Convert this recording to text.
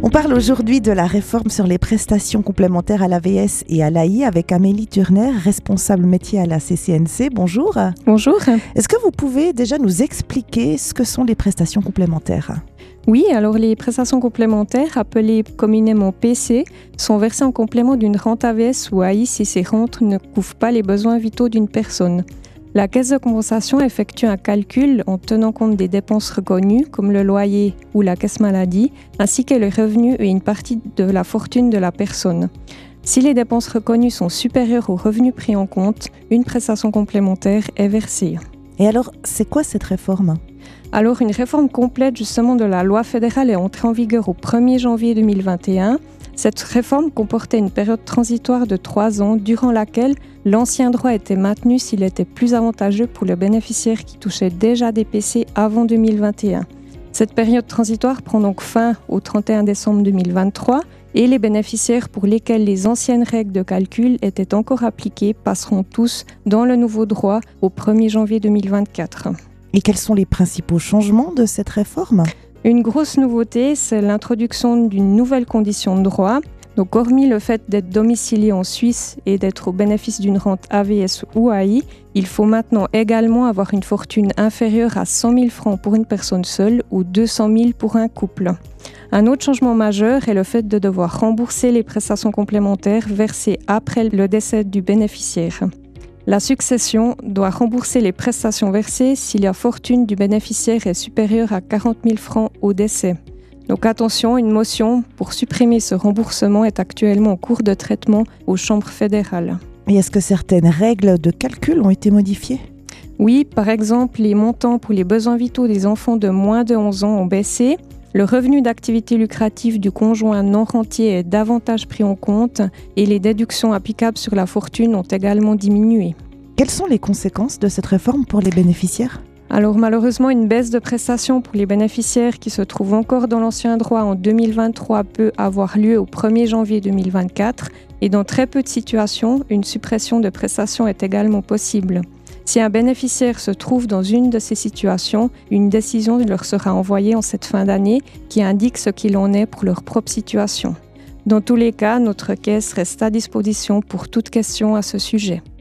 On parle aujourd'hui de la réforme sur les prestations complémentaires à l'AVS et à l'AI avec Amélie Turner, responsable métier à la CCNC. Bonjour. Bonjour. Est-ce que vous pouvez déjà nous expliquer ce que sont les prestations complémentaires ? Oui, alors les prestations complémentaires, appelées communément PC, sont versées en complément d'une rente AVS ou AI si ces rentes ne couvrent pas les besoins vitaux d'une personne. La caisse de compensation effectue un calcul en tenant compte des dépenses reconnues, comme le loyer ou la caisse maladie, ainsi que les revenus et une partie de la fortune de la personne. Si les dépenses reconnues sont supérieures aux revenus pris en compte, une prestation complémentaire est versée. Et alors, c'est quoi cette réforme ? Alors, une réforme complète justement de la loi fédérale est entrée en vigueur au 1er janvier 2021. Cette réforme comportait une période transitoire de 3 ans durant laquelle l'ancien droit était maintenu s'il était plus avantageux pour le bénéficiaire qui touchait déjà des PC avant 2021. Cette période transitoire prend donc fin au 31 décembre 2023 et les bénéficiaires pour lesquels les anciennes règles de calcul étaient encore appliquées passeront tous dans le nouveau droit au 1er janvier 2024. Et quels sont les principaux changements de cette réforme ? Une grosse nouveauté, c'est l'introduction d'une nouvelle condition de droit. Donc, hormis le fait d'être domicilié en Suisse et d'être au bénéfice d'une rente AVS ou AI, il faut maintenant également avoir une fortune inférieure à 100 000 francs pour une personne seule ou 200 000 pour un couple. Un autre changement majeur est le fait de devoir rembourser les prestations complémentaires versées après le décès du bénéficiaire. La succession doit rembourser les prestations versées si la fortune du bénéficiaire est supérieure à 40 000 francs au décès. Donc attention, une motion pour supprimer ce remboursement est actuellement en cours de traitement aux chambres fédérales. Et est-ce que certaines règles de calcul ont été modifiées ? Oui, par exemple, les montants pour les besoins vitaux des enfants de moins de 11 ans ont baissé. Le revenu d'activité lucrative du conjoint non rentier est davantage pris en compte et les déductions applicables sur la fortune ont également diminué. Quelles sont les conséquences de cette réforme pour les bénéficiaires ? Alors malheureusement, une baisse de prestations pour les bénéficiaires qui se trouvent encore dans l'ancien droit en 2023 peut avoir lieu au 1er janvier 2024 et dans très peu de situations, une suppression de prestations est également possible. Si un bénéficiaire se trouve dans une de ces situations, une décision leur sera envoyée en cette fin d'année qui indique ce qu'il en est pour leur propre situation. Dans tous les cas, notre caisse reste à disposition pour toute question à ce sujet.